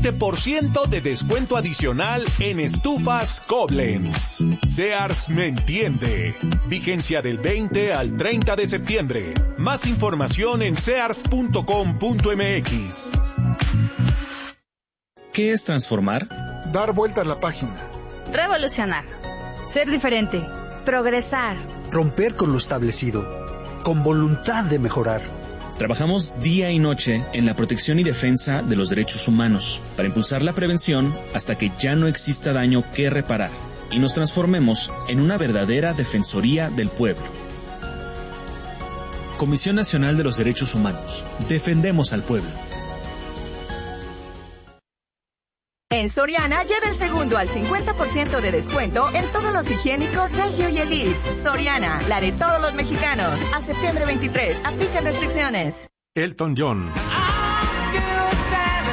20% de descuento adicional en estufas Koblenz. Sears me entiende. Vigencia del 20 al 30 de septiembre. Más información en sears.com.mx. ¿Qué es transformar? Dar vuelta a la página. Revolucionar. Ser diferente. Progresar. Romper con lo establecido. Con voluntad de mejorar. Trabajamos día y noche en la protección y defensa de los derechos humanos para impulsar la prevención hasta que ya no exista daño que reparar y nos transformemos en una verdadera defensoría del pueblo. Comisión Nacional de los Derechos Humanos. Defendemos al pueblo. En Soriana, lleva el segundo al 50% de descuento en todos los higiénicos Regio y Elite. Soriana, la de todos los mexicanos. A septiembre 23, aplican restricciones. Elton John.